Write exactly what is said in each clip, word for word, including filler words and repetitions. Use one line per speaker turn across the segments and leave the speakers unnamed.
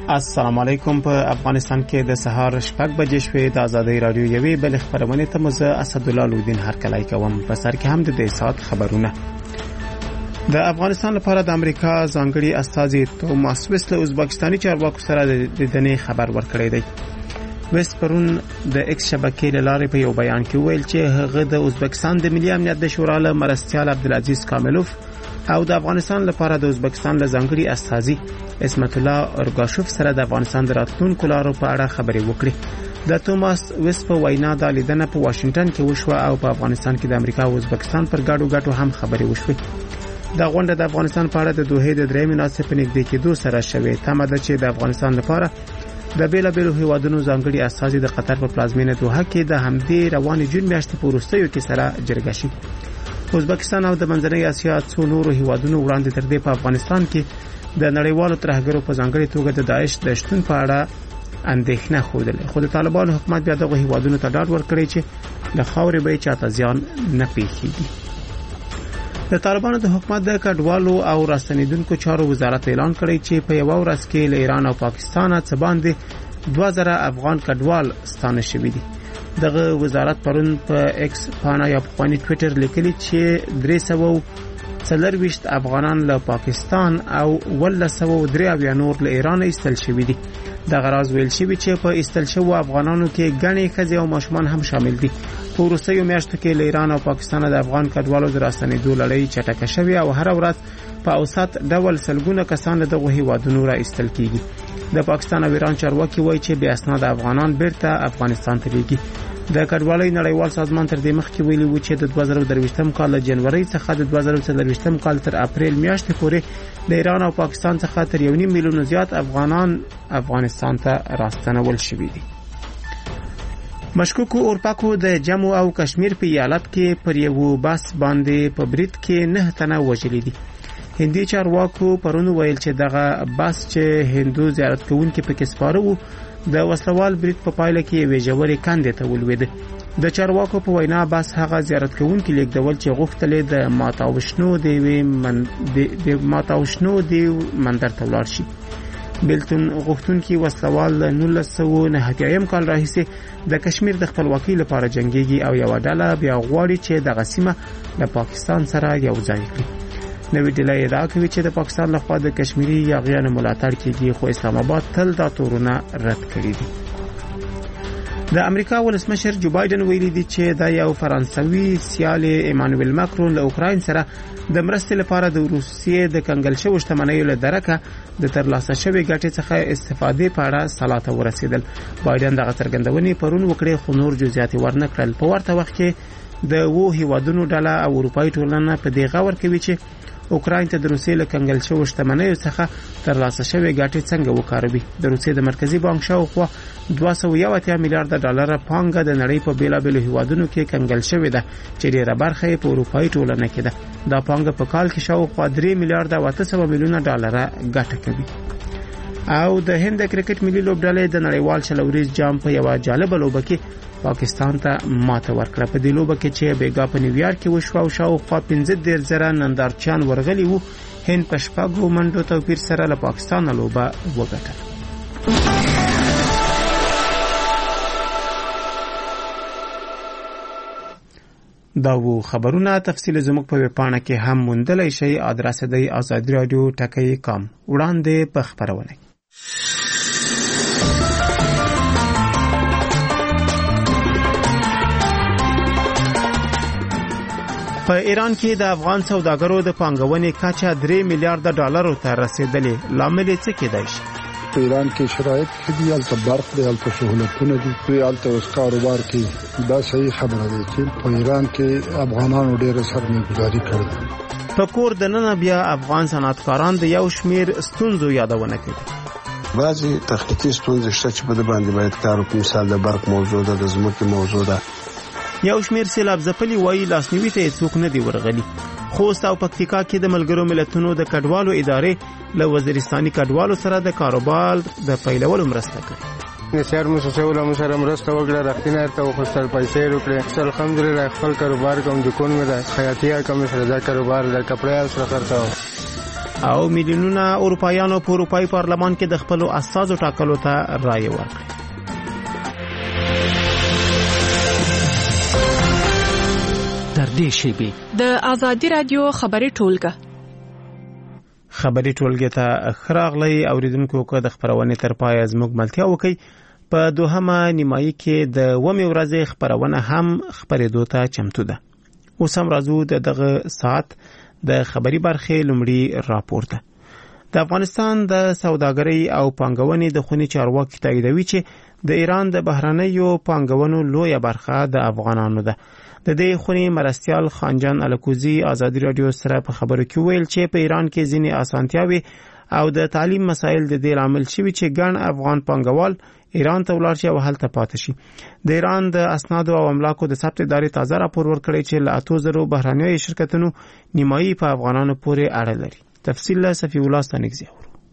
السلام علیکم. په افغانستان کې د سهار شپږ بجې شوې. د آزادۍ رادیو یوې بل خبرونه ته مزه اسدالله لودین هرکلی کوم. په سر کې هم د دې سات خبرونه. د افغانستان لپاره د امریکا ځانګړي استازي توماس ویس له ازبکستاني چارواکو سره د دنې خبر ورکړی دی. ویس پرون د ایکس شبکې له لارې په یو بیان کې ویل چې هغه د ازبکستان د ملي امنیت د شورا له مرستیال عبدالعزیز کاملوف او د افغانستان لپاره د ازبکستان له ځانګړي استازي اسمت الله اورګاشوف سره د افغانستان د راتلونکو لارو په اړه خبرې وکړي. د توماس ویس په وینا د لیدنه په واشنگټن کې وشوه او په افغانستان کې د امریکا او ازبکستان پر ګډو ګټو هم خبرې وشوه. د غونډه د افغانستان په اړه د دوحې د درې مناسب نږدې کېدو سره شوې. تمه ده چې د افغانستان لپاره د بیلابیلو هیوادونو ځانګړي استازي د قطر په پلازمینه دوحه کې د همدې روانې جون میاشتې په وروستیو کې سره جرګه شي. ازبکستان او د منځنۍ اسیا څو نورو هیوادونو وړاندې تر دې په افغانستان کې د نړیوالو ترهګرو په ځانګړي توګه د داعش د شتون په اړه اندېښنه خوده. خو د طالبانو حکومت بیا دغه هیوادونو ته ډاډ ورکړی چې د خاورې به چاته زیان نه پیښیږي. د طالبانو د حکومت د کډوالو او راستنیدونکو چارو وزارت اعلان کړی چې په یو ورځ کې له ایران او پاکستان څخه باندې دوه زره افغان کډوال ستانه شوي دي. دغه وزارت پرون په ایکس پانا یا په خپل ټوئیټر لیکلی چې درې سوه څلرويشت افغانان له پاکستان او ولله سوه درې اویا نور له ایران ایستل شوي دي. د غراز ویل شوی چې په ایستل شوو افغانانو کې غني ښځې او ماشومان هم شامل دي. په وروستیو میاشتو کې له ایران او پاکستان د افغان کډوالو د راستنېدو لړۍ چټکه شوې او هر ورځ په اوسط ډول سلګونه کسان له دغه هیوادونو را ایستل کیږي. د پاکستان او ایران چارواکي وایي چې بې اسناد افغانان بیرته افغانستان ته لیږي. د کډوالۍ نړیوال سازمان تر دې مخکې ویلي و چې د دوه زره درویشتم کال له جنوري څخه د دوه زره څلورویشتم کال تر اپریل میاشتې پورې د ایران او پاکستان څخه تر یو نیم میلیون زیات افغانان افغانستان ته راستنول شوي دي. مشکوکو اورپاکو د جموں او کشمیر په ایالت کې پر یو بس باندې په برید کې نه تنه وژلي دي. هندي چارواکو پرون ویل چې دغه بس چې هندو زیارت کوونکي پکې سپاره وو د وسلوال برید په پایله کې یوې ژورې کندې ته ولوېده. د چارواکو په وینا بس هغه زیارت کوونکي لیږدول چې غوښتل د ماتاوشنو دی من د ماتاوشنو دی مندر ته ولاړ شي. بلتون غوښتونکي وسلوال نولس سوه نهه اتیا کال راهیسې د کشمیر د خپلواکۍ لپاره جنگيږي او یو ډله بیا غواړي چې دغه سیمه له پاکستان سره یو ځای کړي. نوې ډله ادعا کوي چې د پاکستان لخوا د کشمیری یاغیانو ملاتړ کیږي، خو اسلام آباد تل دا تورونه رد کړي دي. د امریکا ولسمشر جو بایدن ویلي دی چې دا یو فرانسوي سیال ایمانوئل ماکرون له اوکراین سره د مرستې لپاره د روسیې د کنګل شوو شتمنیو له درکه د ترلاسه شوې ګټې څخه استفادې په اړه سلا ته ورسېدل. بایدن دغه څرګندونې پرون وکړې خو نور جزئیات ورنه کړل. په ورته وخت کې د وو هیوادونو ډله او اروپایي ټولنه په دې غور کوي چې اوکراین ته د روسیې له کنګل شوو شتمنیو څخه ترلاسه شوې ګټې څنګه وکاروي. د روسیې د مرکزي بانک شاوخوا دوه سوه یو اتیا میلیارډ ډالر پانګه د نړۍ په بیلابیلو هیوادونو کې کنګل شوې ده چې ډېره برخه یې په اروپایي ټولنه کې ده. دا پانګه په کال کې شاوخوا درې میلیارډ او اته سوه میلیونه ډالر ګټه کوي. او د هند کرکټ ملي لوبډلې د نړیوال شلوریز جام په یو جالب لوبه کې پاکستان ته ماته ورکړه. په دې لوبه کې چې بیګا په نیویارک کې وشو او شاوخوا پنځه دېرش زره نندارچیان ورغلي وو، هند په شپږو منډو توپیر سره له پاکستان لوبه وګټله. دا وو خبرونه. تفصیل زموږ په ویبپاڼه کې هم موندلای شئ. ادرس دی آزادی رادیو ټکی کام. وړاندې په خبرونه. په ایران کې د افغان سوداګرو د پانګونې کچه درې میلیارډ ډالرو ته رسیدلې. لامل یې څه کېدای شي؟
په ایران کې شرایط ښه دي، هلته برق دی، هلته سهولتونه دي، دوی هلته اوس کاروبار کوي. دا صحیح خبره ده چې په ایران کې افغانانو ډېره سرمایه‌ګذاري کړې ده.
په کور دننه بیا افغان صنعتکاران د یو شمیر ستونزو یادونه کوي.
بعضی تخنیکی ستونزې شته چې په دې باندې باید کار وکړو. مثال د برق موضوع ده، د ځمکې موضوع ده.
یو شمیر سیلاب ځپلي وایي لاسنیوي ته څوک نه دی ورغلي. خوست او پکتیکا کې د ملګرو ملتونو د کډوالو ادارې له وزیرستاني کډوالو سره د کاروبار د پیلولو مرسته کوي.
نشر مو سوسول مو سره مرسته وکړه، راختینه ته وخصل پیسې ورکړې. الحمدلله خپل کاروبار کوم، دکان مې د خیاطۍ کوم سره دا کاروبار د کپڑے سره خرڅاو.
او میلیونونه اروپایانو په اروپایي پارلمان کې د خپل استازو ټاکلو ته رائے ورکړه.
در دې شیبې د آزادي رادیو خبري ټولګه
خبري ټولګه ته خراغلي اوریدونکو کو د خبرونه تر پای زموږ ملتیا وکي. په دوهمه نیمایي کې د ومه ورځې خبرونه هم خبرېدو ته چمتو ده. اوس هم راځو دغه ساعت د خبري برخې لومړی راپورته. د افغانستان د سوداګرۍ او پانګونې د خونی چارواکي تاییدوي چې د ایران د بهرنیو پانګونو لویه برخه د افغانانو ده. د دې خونی مرستيال خانجان الکوزی آزادی رادیو سره په خبرو کې ویل چې په ایران کې ځینې اسانتیاوي او د تعلیم مسایل د دې عامل شوي چې ګڼ افغان پانګوال ایران ته ولاړ شي او هلته پاتې شي. د ایران د اسنادو او املاکو د ثبت ادارې تازه راپور ورکړی چې له اتو زرو بهرنیو شرکتونو نیمایي په افغانانو پورې اړه لري. تفصیل له صفی الله ستانګزی.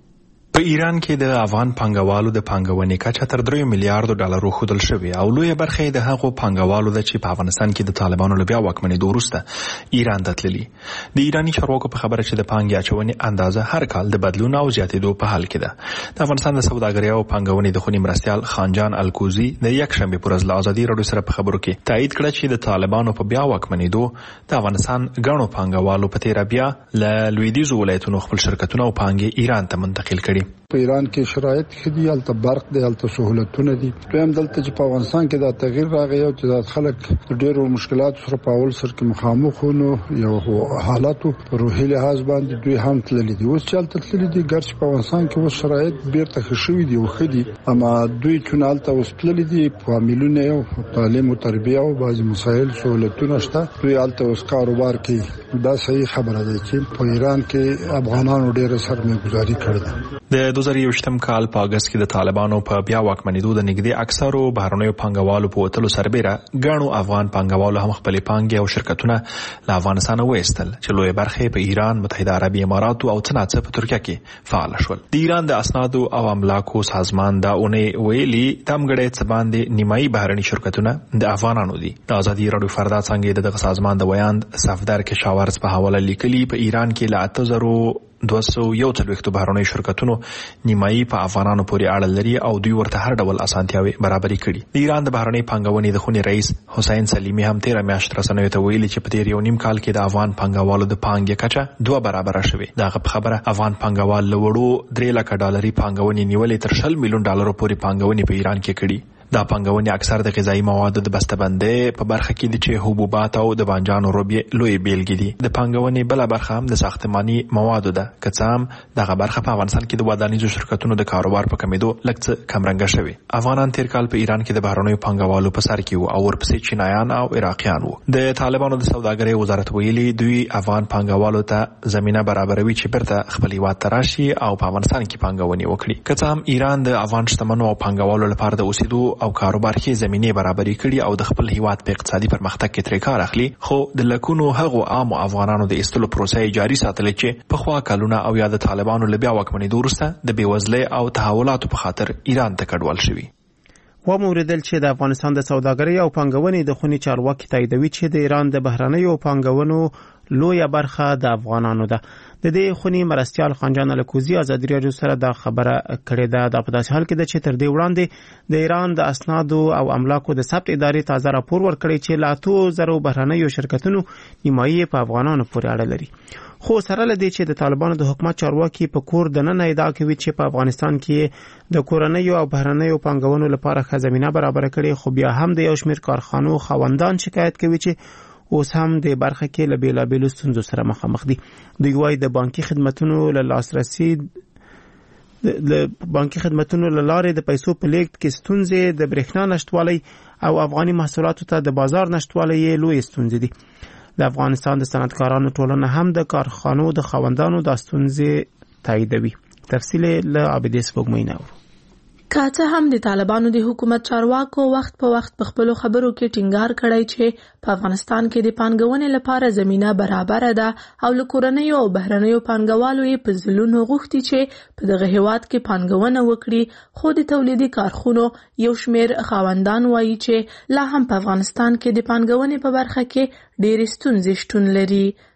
په ایران کې د افغان پانګوالو د پانګونې کچه تر درې میلیارډ ډالرو خودل شوی او لوی برخه د هغو پانګوالو د چې په افغانستان کې د طالبانو لبیا واکمنۍ وروسته ایران ته تللي. د ایرانی چارواکو په خبره چې د پانګې اچونې اندازه هر کال د بدلون او زیاتېدو په حال کې ده. د افغانستان د سوداګرۍ او پانګونې د خونی مرستيال خانجان الکوزی د یک شنبه پر ورځ له آزادي رادیو سره په خبرو کې تایید کړ چې د طالبانو په بیا واکمنۍ دوه د افغانستان غنو پانګوالو په تیر بیا له لویدیځ ولایتونو خپل شرکتونه او پانګې ایران ته منتقل کړي.
په ایران کې شرایط خدي الته برق دی الته سہولتونه دي. دویم دلته چې په افغانستان کې دا تغییر راغی او چې د خلک ډېرو مشکلاتو سره په اول سر کې مخامخ ونو یو حالاتو روحي لحاظ باندې دوی هم تللي دي. اوس چې الته تللي دي ګرځي په افغانستان کې اوس شرایط بیرته خښوي دي او خدي اما دوی چې الته اوس تللي دي په عاملونه او تعلیم او تربیه او بعضي مسایل سہولتونه شته. دوی الته اوس کاروبار کوي. دا صحیح خبره ده چې په ایران کې افغانانو ډېر سرمایه‌ګذاري کړې ده.
د دوه زره یوویشتم کال په اگست کې د طالبانو په بیا واکمنېدو د نږدې اکثرو بهرنیو پانګوالو په وتلو سربېره ګڼو افغان پانګوالو هم خپل پانګې او شرکتونه له افغانستان وایستل چې لوی برخه په ایران، متحده عربي امارات او څنګه په ترکیه کې فعال شول. د ایران د اسنادو او املاکو سازمان دا اونې ویلي تمګړې څه باندې نیمایي بهرني شرکتونه د افغانانو دي. د آزادي رادیو فردا څنګه دغه سازمان د ویاند صفدر کې شاورز په حواله لیکلي په ایران کې له اتو زرو دوه سوه یو څلوېښت بهرنیو شرکتونو نیمایي په افغانانو پورې اړه لري او دوی ورته هر ډول اسانتیاوي برابرې کړي. د ایران د بهرنۍ پانګونې د خونې رئیس حسین سلیمی هم تیر میاشت رسنیو ته ویلي چې په تیر یو نیم کال کې د افغان پانګوالو د پانګې کچه دوه برابره شوې. دغه خبره افغان پانګوال له وړو درې لکه ډالري پانګونې نیولې تر شل میلیون ډالرو پورې پانګونې په ایران کې کړي. دا پانګونې اکثر د غذایی موادو د بسته‌بندۍ په برخه کې دي چې حبوبات او د بانجانو روبي لوی بیلګې دي. د پانګونې بل برخه هم د ساختماني موادو ده. که څه هم دغه برخه په افغانستان کې د ودانیزو شرکتونو د کاروبار په کمیدو لږ څه کمرنګه شوی. افغانان تیر کال په ایران کې د بهرنیو پانګوالو په سر کې وو او ورپسې چینایان او عراقیان وو. د طالبانو د سوداګرۍ وزارت ویلي دوی افغان پانګوالو ته زمينه برابروي چې برته خپل هیواد ته راشي او په افغانستان کې پانګونې وکړي. که څه هم ایران د افغان شتمنو او پانګوالو لپاره د اوسېدو او کاروبار کې زمينه برابرۍ کړي او د خپل هیواد په اقتصادي پرمختګ کې ترې کار اخلي، خو د لکونو هغو عام افغانانو د استلو پروسه جاري ساتل چې په خوا کلونه او یا د طالبانو لبیا واکمنۍ وروسته د بیوزلۍ او تحولاتو په خاطر ایران ته کډوال شوي.
و موردل چې د افغانستان د سوداګرۍ او پانګونې د خونی چارواکي تاییدوي چې د ایران د بهرنیو پانګونو لویه برخه د افغانانو ده. د دې خونی مرستيال خانجان الکوزی آزادي رادیو سره دا خبره کړې ده. د په داسې حال کې د چې تر دې وړاندې د ایران د اسنادو او املاکو د ثبت ادارې تازه راپور ورکړی چې لا اتو زرو بهرنیو شرکتونو نیمایي په افغانانو پورې اړه لري. خو سره لدی چې د طالبانو د حکومت چارواکي په کور د نن ادعا کوي چې په افغانستان کې د کورنیو او بهرنیو پانګونو لپاره خزمینه برابر کړي، خو بیا هم د یو شمېر کارخانو خاوندان شکایت کوي چې اوس هم د برخه کې له بیلابیلو ستونزو سره مخامخ دي. دوی وايي د بانکي خدماتو له لاسرسي د بانکي خدماتو له لارې د پیسو په لیږد کې ستونزې، د برېښنا نشټوالي او افغاني محصولاتو ته د بازار نشټوالي لوی ستونزې دي. د افغانستان د صنعتکارانو ټولنه هم د کارخانو د خاوندانو د ستونزې تاییدوي. تفصیل له عابدې سپوږمۍ.
که څه هم د طالبانو د حکومت چارواکو وخت په وخت په خپل خبرو کې ټینګار کړی چې په افغانستان کې د پانګونې لپاره زمينه برابر ده او له کورنیو او بهرنیو پانګوالو یې په ځلونو غوښتي چې په دغه هیواد کې پانګونه وکړي، خو د تولیدي کارخونو یو شمېر خاوندان وایي چې لا هم په افغانستان کې د پانګونې په برخه کې ډېرې ستونزې شتون لري.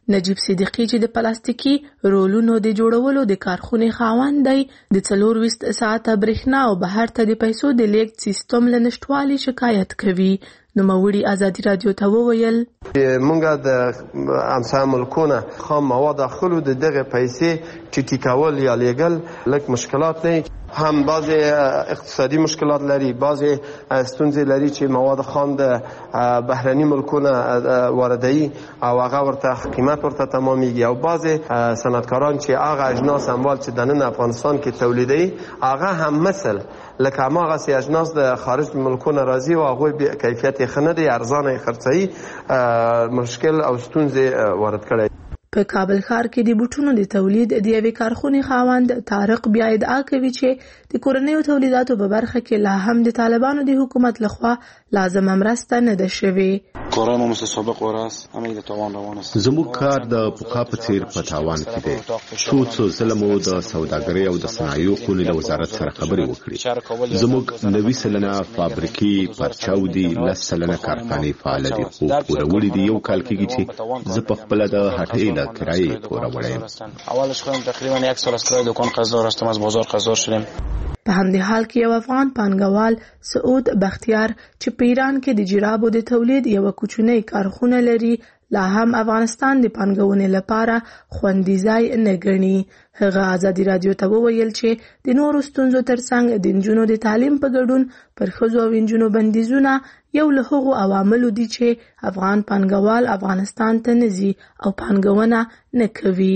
نجیب صدیقی چې د پلاستیکي رولونو د جوړولو د کارخونې خاوند دی د څلور ویشت ساعته برېښنا او بهر ته د پیسو د لیږد سیستم له نشتوالي شکایت کوي. نوموړي ازادي رادیو ته وویل
مونږه د امثال ملکونه خام مواد خلو د دغه پیسې ټیټی کول یا لیګل لک مشکلات نه هم بعضی اقتصادي مشکلات لري، بعضی ستونزې لري چې مواد خام د بهرني ملکونه واردوي او هغه ورته قیمت ورته تمامېږي او بعضی صنعتکاران چې هغه اجناس اموال چې د نن افغانستان کې تولیدوي هغه هم مثل لکه هماغه سي اجناس د خارج ملکونه راځي او هغوی کیفیت یې ښه نه دی، ارزانه یې خرڅوي، مشکل او ستونزې وارد کړی.
په کابل ښار کې د بوټونو د تولید د یوې کارخونې خاوند طارق بیا ادعا کوي چې د کورنیو تولیداتو په برخه کې لا هم د طالبانو د حکومت لخوا لازمه مرسته نه ده شوې.
کارم مثل سابق وراست همه د توان روان است.
زموږ کار د پخوا په څیر په تاوان کې دی. څو څو ځله مو د سوداګرۍ او د صنایعو خونې له وزارت سره خبرې وکړې. زموږ نوي سلنه فابریکې پرچاو دي، لس سلنه کارخانې فعال دي، خو پوروړي دي یو کال کېږي چې زه په خپله د هټۍ کرایه پورا وړایم.
اولش خودم تقریبا یک سال از کرایه دکان قرضدار هستم، از بازار قرضدار شدم.
په همدې حال کې یو افغان پانګوال سعود بختیار چې په ایران کې د جرابو د تولید یو کوچنی کارخونه لري لا هم افغانستان د پانګونې لپاره خوندي ځای نه ګڼي. هغه ازادي رادیو ته وویل چې د نورو ستونزو ترڅنګ د نجونو د تعلیم په ګډون پر ښځو او نجونو بندیزونه یو له هغو عواملو دي چې افغان پانګوال افغانستان ته نه ځي او پانګونه نه کوي.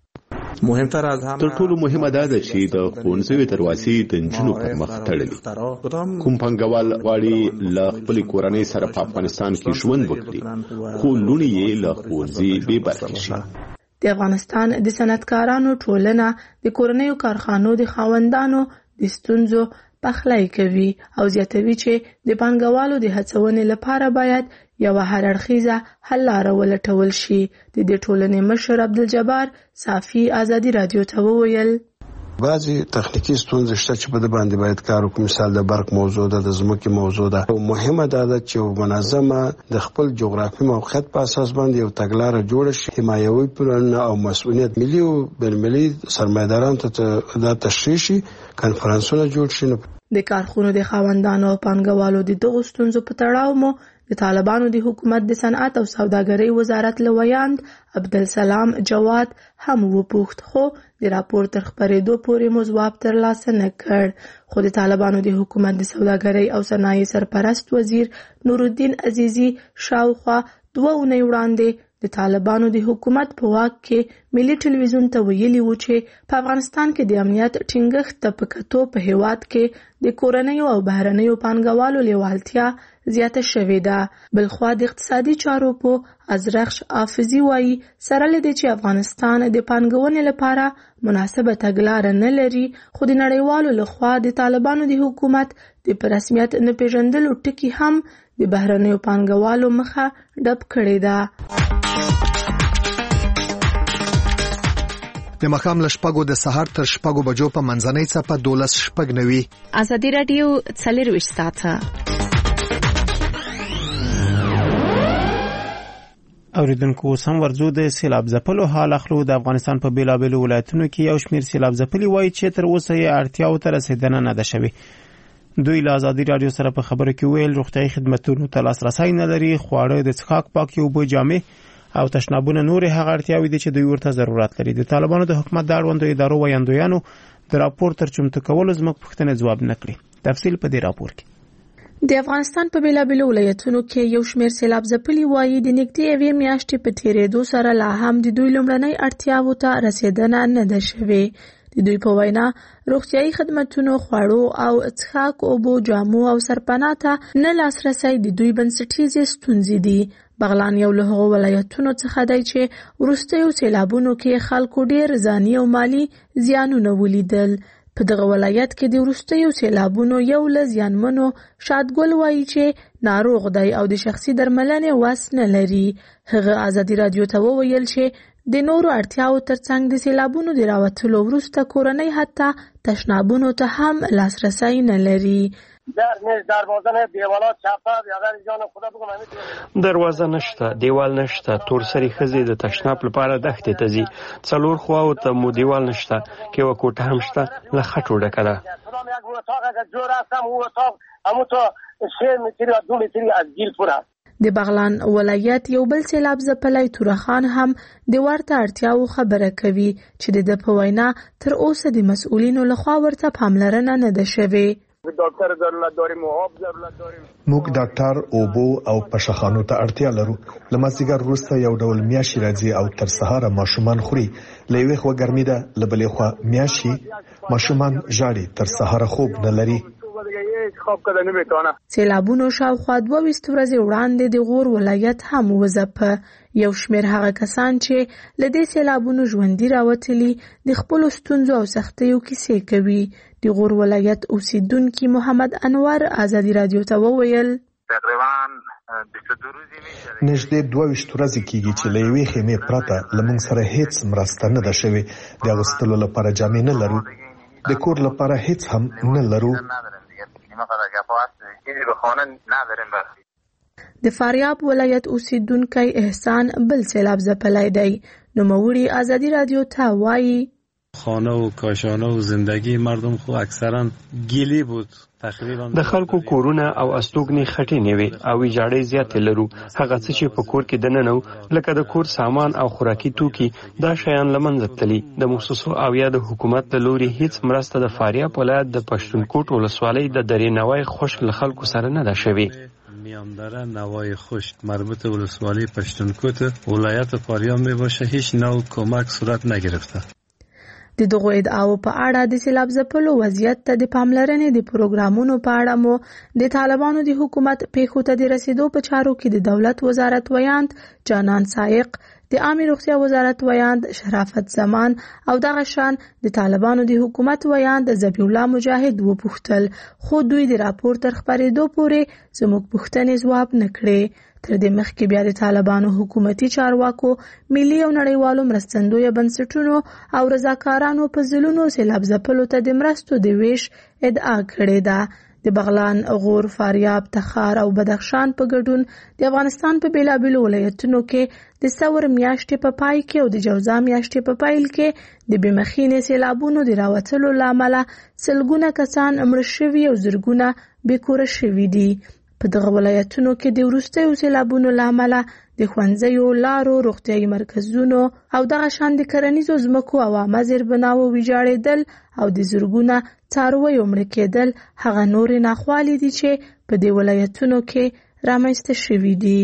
مهمتر از همه تر ټولو مهمه دا ده چې د ښوونځیو دروازې د نجونو پر مخ تړلي. کوم پانګوال غواړي له خپلې کورنۍ سره په افغانستان کې ژوند وکړي خو لوڼې یې له ښوونځي بې برخې شي.
د افغانستان د صنعتکارانو ټولنه د کورنیو کارخانو د خاوندانو د ستونزو پخلی کوي او زیاتوي چې د پانګوالو د هڅونې لپاره باید یوه هرړخیزه حل لاره ولټول شي. د دې ټولنې مشر عبدالجبار صافي ازادي رادیو ته وویل
بعضی تخنیکی ستونزې شته چې په دې باندې باید کار وکړو. مثال د برق موضوع ده، د ځمکې موضوع ده. او مهمه دا ده چې منظمه د خپل جغرافي موقعیت په اساس باندې یو تګلاره جوړه شي، حمایوي پلانونه او مسؤلیت ملي او بین‌المللي سرمایه‌دارانو ته دا تشریح شي، کنفرانسونه جوړ شي.
د کارخونو د خاوندانو او پانګوالو د دغو ستونزو په تړاو مو د طالبانو د حکومت د صنعت او سوداګرۍ وزارت له ویاند عبدالسلام جواد هم وپوښت، خو د راپور تر خپرېدو پورې مو ځواب ترلاسه نه کړ. خو د طالبانو د حکومت د سوداګرۍ او صنایع سرپرست وزیر نورالدین عزیزي شاوخوا دوه اونۍ وړاندې د طالبانو د حکومت په واک کې ملي ټلویزیون ته ویلي و چې په افغانستان کې د امنیت ټینګښت ته په کتو په هیواد کې د کورنیو او بهرنیو پانګوالو لیوالتیا زیاته شوې ده. بلخوا د اقتصادي چارو په ازرخش حافظي وایي سره له دې چې افغانستان د پانګونې لپاره مناسبه تګلاره نه لري، خو د نړیوالو لخوا د طالبانو د حکومت د په رسمیت نه پیژندلو ټکي هم د بهرنیو پانګوالو مخه ډب کړې ده.
د مخام له شپږو د سهار تر شپږو بجو په منځنۍ څپه دولس شپږ نوي.
ازادي رادیو څلرویشت ساعته.
اوریدونکو سم ورزو د سیلاب ځپلو حال اخلو. د افغانستان په بیلابیلو ولایتونو کې یو شمیر سیلاب ځپلي وایي چې تر اوسه یې اړتیاو ته رسیدنه نه ده شوې. دوی له ازادي رادیو سره په خبرو کې ویل روغتیايي خدمتونو ته لاسرسی نه لري، خواړه د څښاک پاکې اوبه، جامې او تشنابونه نور هغه اړتیاوې دي چې دوی ورته ضرورت لري. د طالبانو د حکومت د اړوندو ادارو ویاندویانو د راپور تر چمتو کولو زموږ پوښتنې ځواب نه کړي. تفصیل په دې راپور کې.
د افغانستان په بیلابیلو ولایتونو کې یو شمیر سیلاب ځپلي وایي د نږدې یوې میاشتې په تیرېدو سره لا هم د دوی لومړنۍ اړتیاوو ته رسیدنه نه ده شوې. د دوی په وینا روغتیايي خدمتونو، خواړو او څښاک اوبو، جامو او سرپناه ته نه لاسرسی د دوی بنسټیزې ستونزې دي. بغلان یو له هغو ولایتونو څخه دی چې وروستیو سیلابونو کې خلکو ډېر ځاني او مالي زیانونه ولیدل. په دغه ولایت کې د وروستیو سیلابونو یو له زیانمنو شادګل وایي چې ناروغ دی او د شخصي درملنې وس نه لري. هغه ازادي رادیو ته وویل چې د نورو اړتیاو ترڅنګ د سیلابونو د راوتلو وروسته کورنۍ حتی تشنابونو ته هم لاسرسی نه لري.
دروازه نشته، دیوال نشته، تور سری خزي د تشناب لپاره دښتې ته ځي. څلور خواو ته مو دیوال نشته، کې و کوټه هم شته، له خټو ډکه ده.
د بغلان ولایت یو بل سیلاب ځپلی توره خان هم د ورته اړتیاو خبره کوي چې د ده په وینا تر اوسه د مسؤلینو لخوا ورته پاملرنه نه ده شوې.
موږ ډاکټر، اوبو او پشخانو ته اړتیا لرو. له مازدیګر وروسته یو ډول میاشي راځي او تر سهاره ماشومان خوري. له یوې خوا ګرمي ده، له بلې خوا میاشي، ماشومان ژاړي، تر سهاره خوب نه لري.
سیلابونو شاوخوا دوه ویشت ورځې وړاندې د غور ولایت هم وځپه. یو شمېر هغه کسان چې له دې سیلابونو ژوندي راوتلي د خپلو ستونزو او سختیو کیسې کوي. د غور ولایت اوسیدونکي محمد انور ازادي رادیو ته وویل
نږدې دوه ویشت ورځې کېږي چې له یوې خیمې پرته له موږ سره هیڅ مرسته نه ده شوې. د اغوستلو لپاره جامې نه لرو، د کور لپاره هیڅ هم نه لرو.
د فاریاب ولایت اوسیدونکی احسان بل سیلاب ځپلی دی. نوموړي ازادي رادیو ته وایي
خانه و کاشانه و زندگی مردم خو اکثرا گیلی بود.
د خلکو کورونه او استوګنې خټینې وي او ویجاړۍ زیاتې لرو. هغه څه چې په کور کې دننه وو لکه د کور سامان او خوراکي توکي دا شیان له منځه تللي. د مؤسسو او یا د حکومت له لوري هیڅ مرسته د فاریاب ولایت د پښتونکوټ ولسوالۍ د درې نوای خشک له خلکو سره نه ده شوې.
میاندره نوای خشک مربوط ولسوالۍ پښتونکوټ ولایت فاریاب می باشه هیڅ نوع کمک صورت نگرفته.
د دغو ادعاو په اړه د سیلاب ځپلو وضعیت ته د پاملرنې د پروګرامونو په اړه مو د طالبانو د حکومت پیښو ته د رسیدو په چارو کې د دولت وزارت ویاند جانان سائق، د عامه روغتیا وزارت ویاند شرافت زمان او دغه شان د طالبانو د حکومت ویاند ذبیح الله مجاهد وپوښتل، خو دوی د راپور تر خپرېدو پورې زموږ پوښتنې ځواب نه کړې. تر دې مخکې بیا د طالبانو حکومتي چارواکو ملي او نړیوالو مرستندویه بنسټونو او رضاکارانو په ځلونو سیلاب ځپلو ته د مرستو د ویش ادعا کړې ده. د بغلان، غور، فاریاب، تخار او بدخشان په ګډون د افغانستان په بیلابیلو ولایتونو کې د ثور میاشتې په پای کې او د جوزا میاشتې په پیل کې د بېمخینې سیلابونو د راوتلو له امله سلګونه کسان مړه شوي او زرګونه بېکوره شوي دي. په دغه ولایتونو کې د وروستیو سیلابونو له امله د ښوونځیو، لارو، روغتیايي مرکزونو او دغه شان د کرنیزو ځمکو او عامه زیربناوو ویجاړېدل او د زرګونه څارویو مړه کېدل هغه نورې ناخوالې دي چې په دې ولایتونو کې رامنځته شوي دي.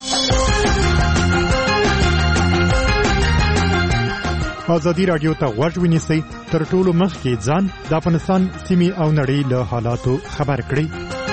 ازادي رادیو ته غوږ ونیسئ، تر ټولو مخکې ځان د افغانستان سیمې او نړۍ له حالاتو خبر کړئ.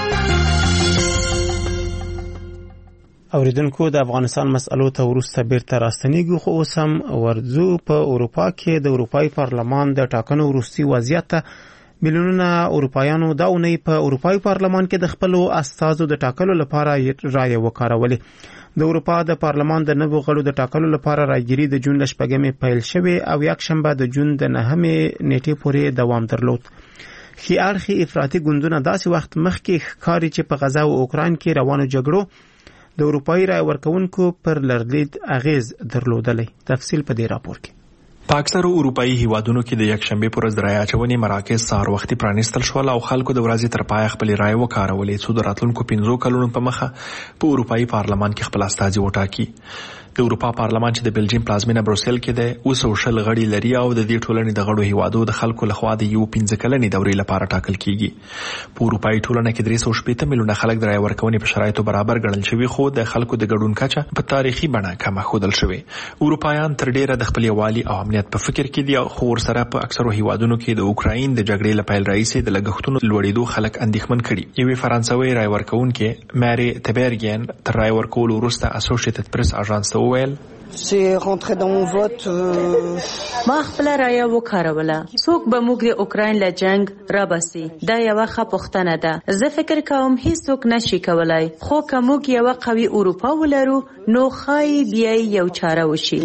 اوریدونکو د افغانستان مسألو ته وروسته بیرته راستنیږو، خو اوس هم ورځو په اروپا کې د اروپایي پارلمان د ټاکنو وروستي وضعیت ته. میلیونونه اروپایانو دا اونۍ په اروپایي پارلمان کې د خپلو استازو د ټاکلو لپاره رایه وکارولې. د اروپا د پارلمان د نوو غړو د ټاکلو لپاره رایګیري د جون له شپږمې پیل شوې او یک شنبه د جون د نهمې نیټې پورې دوام درلود. ښي اړخي افراطي ګوندونه داسې وخت مخکې ښکاري چې په غزا او اوکراین کې روانو جګړو د اروپایي رای ورکونکو پر لړلید اغیز درلودلی. تفصیل په دې راپور کې.
په اکثرو اروپایي هیوادونو کې د یکشنبې پر ورځ د رای اچونې مراکز سهار وختي پرانیستل شول او خلکو د ورځې تر پایه خپل رای وکارولې څو د راتلونکو پنځو کلونو په مخه په اروپایي پارلمان کې خپل استازي وټاکي. د اروپا پارلمان چې د بلجیم پلازمینه بروسل کې دی اوس شل غړي لري او د دې ټولنې د غړو هیوادو د خلکو لخوا د یو پنځه کلنې دورې لپاره ټاکل کیږي. په اروپایي ټولنه کې درې سوه شپېته میلیونه خلک د رای ورکونې په شرایطو برابر ګڼل شوي، خو د خلکو د ګډون کچه په تاریخي بڼه کمه ښودل شوې. اروپایان تر ډیره د خپل یووالي او امنیت په فکر کې دي، خو ورسره په اکثرو هیوادونو کې د اوکراین د جګړې له پیل راهیسې د لګښتونو لوړېدو خلک اندېښمن کړي. یوې فرانسوي رای ورکوونکې ماري تبرګین تر رای ورکولو وروسته اسوسییټډ پریس اژانس ته وویل
ما خپل رایه وکاروله. څوک به موږ د اوکراین له جنگ را باسي؟ دا یوه ښه پوښتنه ده. زه فکر کوم هیڅوک نشي کولای، خو که موږ یوه قوي اروپا ولرو نو ښایي بیا یو چاره وشي.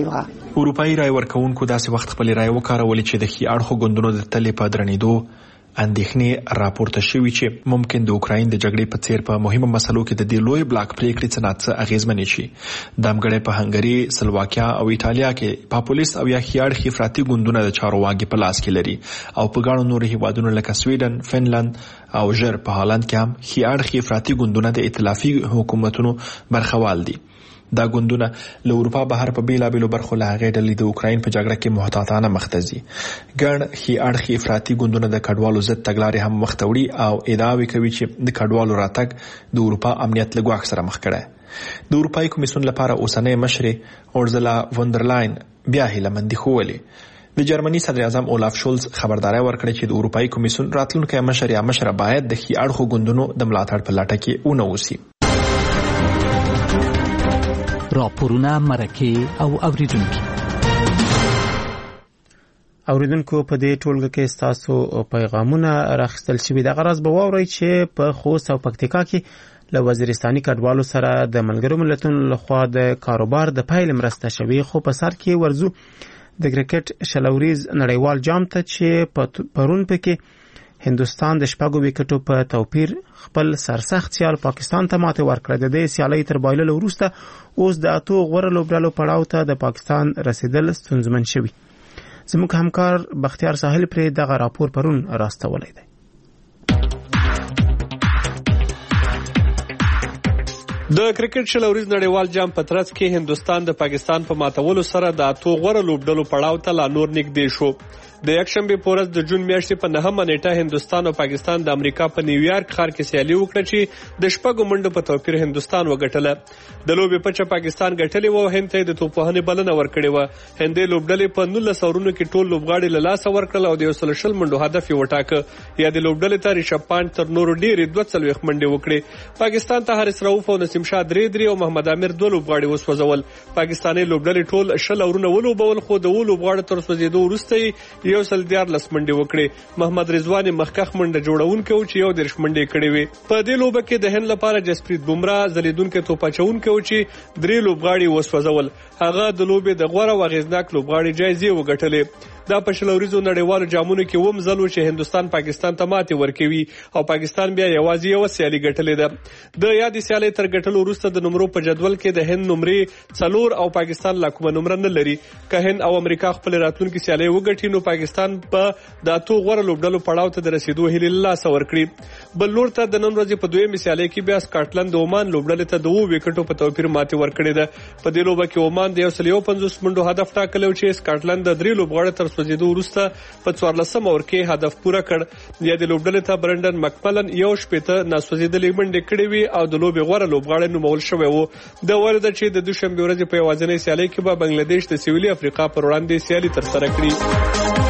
اروپایي رای ورکوونکو داسې وخت خپل رای وکارولې چې د ښي اړخو ګوندونو د تلې په درنېدو اندېښنې راپورته شوې چې ممکن د اوکراین د جګړې په څیر په مهمه مسلو کې د دې لوی بلاک پریکړې څه نه څه اغیزمنې شي. د همګړې په هنګري، سلواکیا او ایټالیا کې پاپولیست او یا خیاړخي افراطي ګوندونه د چارواکي په لاس کې لري او په ګڼو نورو هیوادونو لکه سویډن، فنلند او ژر په هالند کې هم خیاړخي افراطي ګوندونه د ائتلافي حکومتونو برخوال دي. دا ګوندونه له اروپا بهر په بیلابیلو برخو له هغې ډلې د اوکراین په جګړه کې محتاطانه مخ ته ځي. ګڼ ښي اړخي افراطي ګوندونه د کډوالو ضد تګلارې هم مخ ته وړي او ادعاوې کوي چې د کډوالو راتګ د اروپا امنیت له ګواښ سره مخ کړی. د اروپایي کمیسیون لپاره اوسنۍ مشرې اورزلا وندرلاین بیا هیله مندي ښوولې. د جرمني صدر اعظم اولاف شولز خبرداری ورکړی چې د اروپایي کمیسیون راتلونکی مشر یا مشره باید د ښي اړخو ګوندونو د ملاتړ په لټه کې ونه اوسي.
راپورونه، مرکې او اوریدونکو
اوریدونکو په دې ټولګه کې تاسو پیغامونه راخستل شوي. د غرض به واورئ چې په خوست او پکتیکا کې له وزیرستاني کډوالو سره د ملګرو ملتونو لخوا د کاروبار د پیل مرسته شوي، خو په سر کې ورزو د کرکټ شلوریز نړیوال جام ته چې پرون پکې هندوستان د شپږو وکټو په توپیر خپل سرسخت سیال پاکستان ته ماته ورکړه. د دې سیالۍ تر بایللو وروسته اوس د اتو غوره لوبډلو پړاو ته د پاکستان رسیدل ستونزمن شوي. زموږ همکار بختیار ساحل پرې دغه راپور پرون راستولی دی.
د کرکټ شلوریز نړیوال جام په ترڅ کې هندوستان د پاکستان په ماتولو سره د اتو غوره لوبډلو پړاو ته لا نور نږدې شو. د یکشنبه په ورځ د جون میاشتې په نهمه نیټه هندوستان او پاکستان د امریکا په نیویارک ښار کې سیالي وکړه چې د شپږو منډو په توپیر هندوستان وګټله. د لوبې پچه پاکستان ګټلې و، هند ته د توپوهنې بلنه ورکړې و. هندې لوبډلې په نولس اورونو کې ټول لوبغاړي له لاسه ورکړل او د یو سل شل منډو هدف یې وټاکه. یا د لوبډلې ته ریشب پانټ تر نورو ډېرې دوه څلوېښت منډې وکړې. پاکستان ته حارث رؤوف او نسیم شاه درې درې او محمد عامر دوه لوبغاړي وسوځول. پاکستاني لوبډلې ټول شل اورونه ولوبول، خو د اوو لوبغاړو تر سوځېدو وروسته یو سل دیارلس منډې وکړې. محمد رضوان مخکخ منډه جوړونکی و چې یو دېرش منډې کړې وې. په دې لوبه کې د هند لپاره جسپریت بومرا ځلیدونکی توپ اچوونکی و چې درې لوبغاړي وسوځول. هغه د لوبې د غوره او اغېزناک لوبغاړي جایزې وګټلې. دا په شلوریزو نړیوالو جامونو کې وم ځل و چې هندوستان پاکستان ته ماتې ورکوي او پاکستان بیا یوازې یو سیالي ګټلې ده. د یادې سیالۍ تر ګټلو وروسته د نمرو په جدول کې د هند نمرې څلور او پاکستان لا کومه نمره نه لري. که هند او امریکا خپل راتلونکي سیالۍ وګټي نو پاکستان په د اتو غوره لوبډلو پړاو ته د رسیدو هیلې له لاسه ورکړي. بل لور ته د نن ورځې په دویمې سیالۍ کې بیا سکاټلند د عمان لوبډلې ته د اوو وکټو په توپیر ماتې ورکړې ده. په دې لوبه کې عمان د یو سل یو پنځوس منډو هدف ټاکلی و چې سکاټلند د درې لوبغاړو تر سوځېدو وروسته په څوارلسم اور کې هدف پوره کړ. یا د لوبډلې ته برندن مکملن یو شپېته ناسوځېدلې منډې کړې وې او د لوبې غوره لوبغاړی نومول شوی و. د وارده چې د دوشنبې ورځې په یوازینۍ سیالۍ کې به بنگلادیش د سویلي افریقا پر وړاندې سیالي ترسره کړي.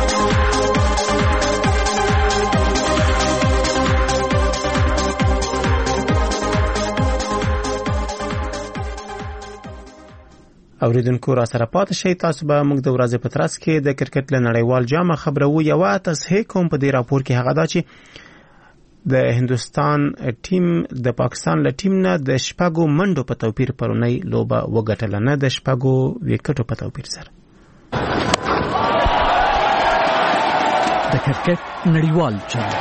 اوریدونکو را سره پاتې شئ. تاسو به موږ د ورځې په ترڅ کې د کرکټ له نړیوال جام خبرو. یو تصحیح کوم په دې راپور کې هغه دا چې د هندوستان ټیم د پاکستان له ټیم نه د شپږو منډو په توپیر پرونی لوبه وګټله، نه د شپږو وکټو په توپیر سره.
د کرکټ نړیوال جام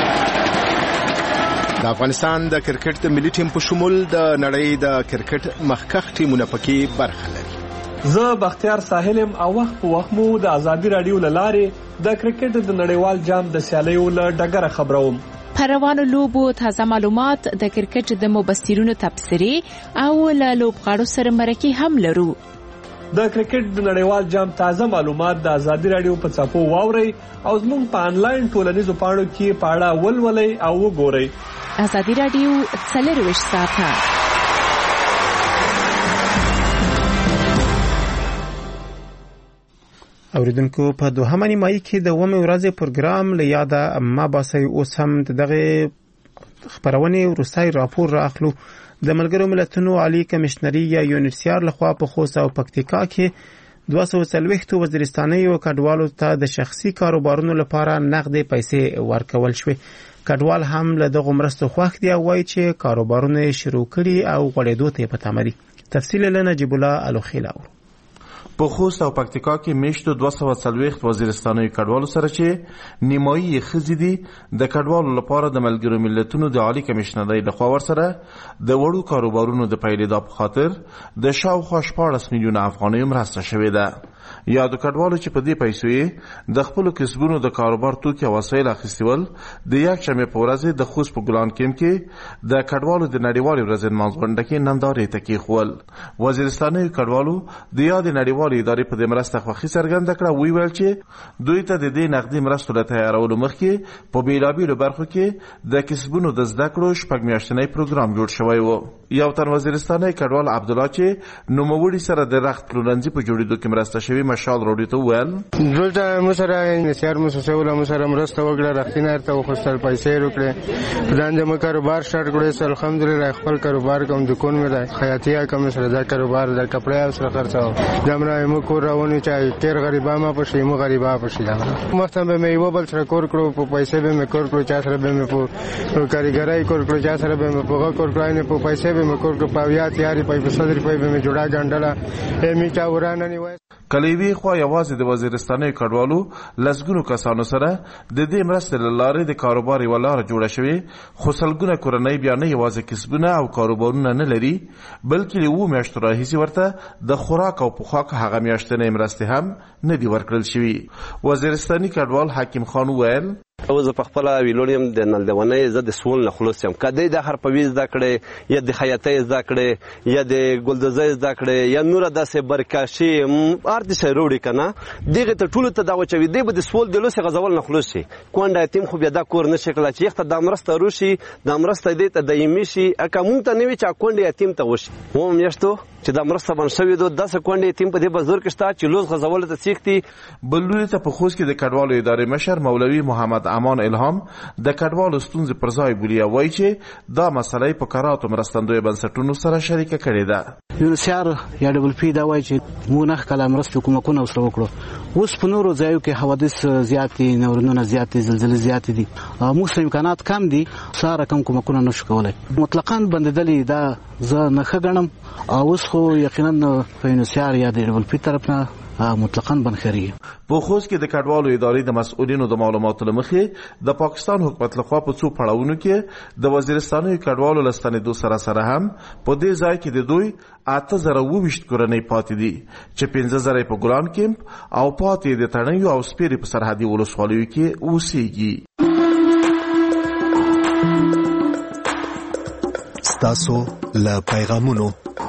د افغانستان د کرکټ د ملي ټیم په شمول د نړۍ د کرکټ مخکخ ټیمونه پکې برخه لري.
زه بختیار ساحلم او وخت په وخت مو د ازادي رادیو لاره د کرکټ د نړیوال جام د سیالیو له ډګره خبروم.
پر روانو لوبو تازه معلومات، د کرکټ د مبصرینو تبصرې او له لوبغاړو سره مرکې هم لرو.
د کرکټ د نړیوال جام تازه معلومات د ازادي رادیو په څپو واورئ او زموږ په انلاین ټولنیزو پاڼو کې پاړه ولولئ او وګورئ.
ازادي رادیو څلرویشت ساعته.
اوریدونکو په دوهمه نیمایي کې د اوومې ورځې پروګرام له یاده ما باسي. اوس هم دغه خبرونه وروستي راپور راخلو. د ملګرو ملتونو عالی کمشنري یا یونیسیار لخوا په خوست او پکتیکا کې دوه سوه څلوېښت وزیرستاني کډوالو ته د شخصي کاروبارونو لپاره نغدې پیسې ورکول شوې. کډوال هم له دغه مرستو خوښ دي او وایي چې کاروبارونه شروع کړي او غوړېدو ته په تمه دي. تفصیل له نجیب الله الوخیل.
په خوست او پکتیکا کې میشتو دوه سوه څلوېښت وزیرستاني کډوالو سره چې نیمایي یې ښځې دي د کډوالو لپاره د ملګرو ملتونو د عالي کمیشنرۍ لخوا ورسره د وړو کاروبارونو د پیلېدا په خاطر د شاوخوا شپاړس میلیونه افغانیو مرسته شوې ده. یادو کډوالو چې په دې پیسو یې د خپلو کسبونو د کاروبار توکي او وسایل اخیستي ول د یکشنبې په ورځ د خوست په ګلان کمپ کې د کډوالو د نړیوالې ورځې نمانځ غونډه کې نندارې ته کېښول. وزیرستاني کډوالو د یادې نړیوالې ادارې په دې مرسته خوښي څرګنده کړه. ویې ویل چې دوی ته د دې نغدي مرستو له تیارولو مخکې په بېلابېلو برخو کې د کسبونو د زده کړو شپږ میاشتنی پروګرام جوړ شوی و. یو تن وزیرستاني کډوال عبدالله چې نوموړي سره د رخت پلورنځي په جوړېدو کې مرسته شوي مشال راډیو ته وویل
دلته مو سره انحصار موسسه وله مو سره مرسته وکړه، رختینه ورته وخوستل، پیسې یې وکړې، ځان مې کاروبار سټارټ کړی. الحمدلله خپل کاروبار کوم، دکان مې دی خیاطیه کوم، سره دا کاروبار د کپړې او سره خرڅاو. دمره مو کور راونی چې تیر غریبا ما پښې مو غریبا پښې دا مخته به مې یو بل سره کور کړو، په پیسې به مې کور کړو، چا سره به مې په کاریګرای کور کړو، چا سره به مې په کور کړای نه، په پیسې به مې کور کړو، په یا تیاری په صدر په به مې جوړا ګنډله مې چا ورانه نیوي.
کلیوي خو یوازې د وزیرستاني کډوالو لسګونو کسانو سره د دې مرستې له لارې د کاروبار یوه لاره جوړه شوې، خو سلګونه کورنۍ بیا نه یوازې کسبونه او کاروبارونه نه لري، بلکې له اوو میاشتو راهیسې ورته د خوراک او پوښاک هغه میاشتنۍ مرستې هم نه دي ورکړل شوي. وزیرستاني کډوال حکیم خان وویل
او زه په خپله ویلوړ یم د نلدونۍ، زه د سول نه خلوص یم. که دی د حرفوي زده کړې یا د خیاطۍ زده کړې یا د ګلدوزۍ زده کړې یا نوره داسې برکاشي هر څه شی راوړي که نه، دغې ته ټولو ته دا وچوي، دی به د سول د لوسې غځول نه خلوص شي. کونډه یتیم خو بیا دا کور نه شي کړلی چې یخ ته دا مرسته روشي، دا مرسته دې ته دایمي شي. که مونږ ته نه وي چې کونډې یتیم ته وشي، اووه میاشتو چې دا مرسته بند شوې ده، داسې کونډې یتیم په دې بازار کې شته چې لوز غځولو ته سیخ دي.
بل لوري ته په خوست کې د کډوالو ادارې مشر مولوي محمد امان الهام د کډوالو ستونزې پر ځای بولي او وایي چې دا مسله په کراتو مرستندویو بنسټونو سره شریکه کړې ده.
یونسیار یا ډبل پی دا وایي چې موږ نهه کاله مرستې کومکونه ورسره وکړو. اوس په نورو ځایو کې حوادث زیات دي، ناورینونه زیات دي، زلزلې زیاتې دي، موږ سره امکانات کم دي، ساره کم کومکونه نشو کولی. مطلقاً بندېدلې دا زه نه ښه ګڼم. اوس خو یقینا په یونسیار یا د ډبل پی طرف نه مطلقاً بنخري.
په خوست کې د کډوالو ادارې د مسؤلینو د معلوماتو له مخې د پاکستان حکومت لخوا په څو پړاوونو کې د وزیرستاني کډوالو له ستنېدو سره سره هم په دې ځای کې د دوی اته زره اووه ویشت کورنۍ پاتې دي چې پنځه زره په ګلان کمپ او پاتې د تڼیو او سپیرې په سرحدي ولسوالیو کې اوسېږي.
ستاسو له پیغامونو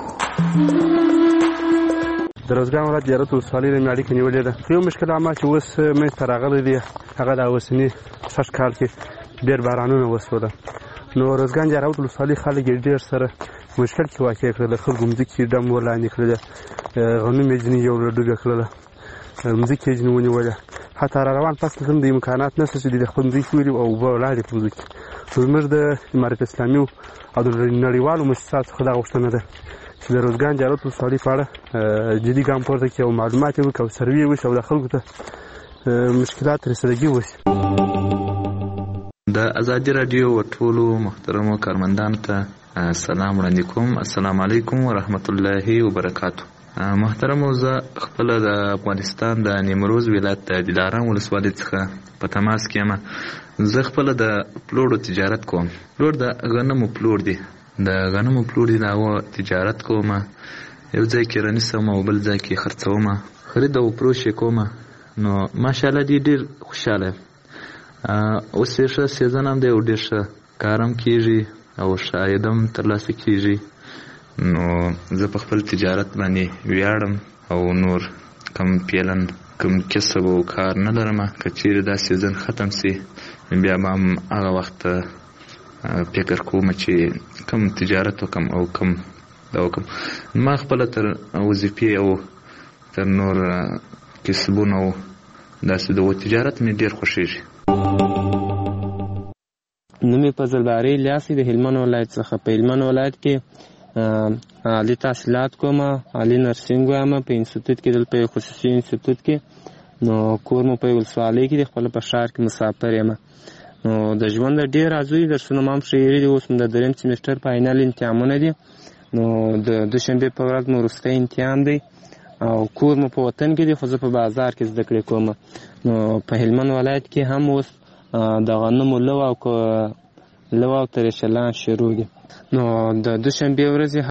د روزګان ولایت زیارت ولسوالۍ له مې اړیکه نیولې ده. یو مشکل عامه چې اوس منځته راغلی دی، هغه د اوسني سږ کال کې ډېر بارانونه وسوله، نو روزګان زیارت ولسوالۍ خلک یې ډېر سره مشکل کې واقع کړله. خلکو مځکې ډم ورلاندې کړله، غنم یې ځینې یو ډوبې کړله، مځکې یې ځینې ونیوله. حتی را روان فصل هم د امکانات نشته چې د خپل مځکې ولي او اوبه ولاړې په مځکې. زموږ د امارت اسلامي او د نړیوالو مؤسساتو څخه دا غوښتنه ده چې د روزګان زیارت ولسوالۍ په اړه جدي ګام پورته کړي او معلومات یې وکړي او سروې وشي او د خلکو ته مشکلات رسیدګي وشي.
د ازادي راډیو ټولو محترمو کارمندانو ته سلام وړاندې کوم. السلام علیکم ورحمت الله وبرکاتو. محترمو، زه خپله د افغانستان د نیمروز ولایت د دلارام ولسوالۍ څخه په تماس کې یم. زه خپله د پلوړو تجارت کوم. پلوړ د غنمو پلوړ دی، د غنمو پلوړ دی، د هغو تجارت کوم. یو ځای کې رانیسم او بل ځای کې خرڅوم، خرید او فروش یې کوم. نو ماشاءالله دی ډېر خوشحاله یم. اوس یې ښه سیزن هم دی او ډېر ښه کار هم کېږي او ښه عاید هم ترلاسه کېږي. نو زه په خپل تجارت باندې ویاړم او نور کم پیلن کم کسب او کار نه لرم. که چیرې دا سیزن ختم سي بیا به هم هغه وخت فکر کوم چې کم تجارت وکم او کم دا وکم. ما خپله تر وظیفې او تر نور کسبونه او داسې د تجارت مې ډېر خوښېږي.
نوم یې فضل باري الیاس د هلمند ولایت څخه. په هلمند ولایت کې عالی تحصیلات کوم، عالی نرسنګ وایم په انسټیټیوټ کې، دلته په خصوصي انسټیټیوټ کې. نو کور مو په ولسوالۍ کې د خپل په ښار کې مسافر یم. نو د ژوند ډېر ارزوي درسونه مام شعري دي. اوس د دریم سیمسټر فاینل امتحانونه دي. نو د دوشنبې په ورځ مو وروستی امتحان دی او کور مو په وطن کې دی خو زه په بازار کې زده کړې کوم. نو په هلمند ولایت کې هم اوس د غنمو لو او لو او ترشلان شروع دي. نو د دوشنبې ورځې